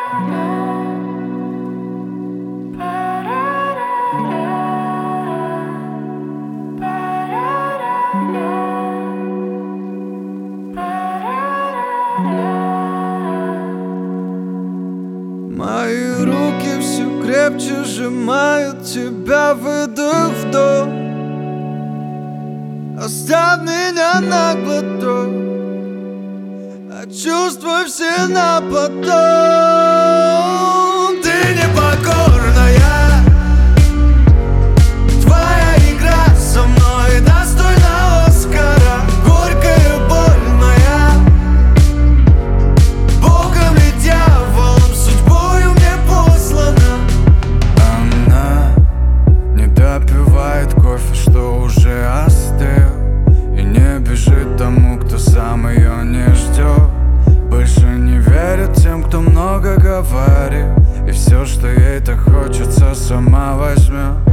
Мои руки все крепче сжимают тебя, выдох-вдох. Оставь меня на глоток, чувствуй все на потом. Ты непокорная, твоя игра со мной достойна Оскара. Горькая боль моя, Богом ли дьяволом судьбою мне послана. Она не допивает кофе, что уже остыл, и не бежит тому, кто сам ее не ждет. Больше не верит тем, кто много говорит, и все, что ей так хочется, сама возьмет.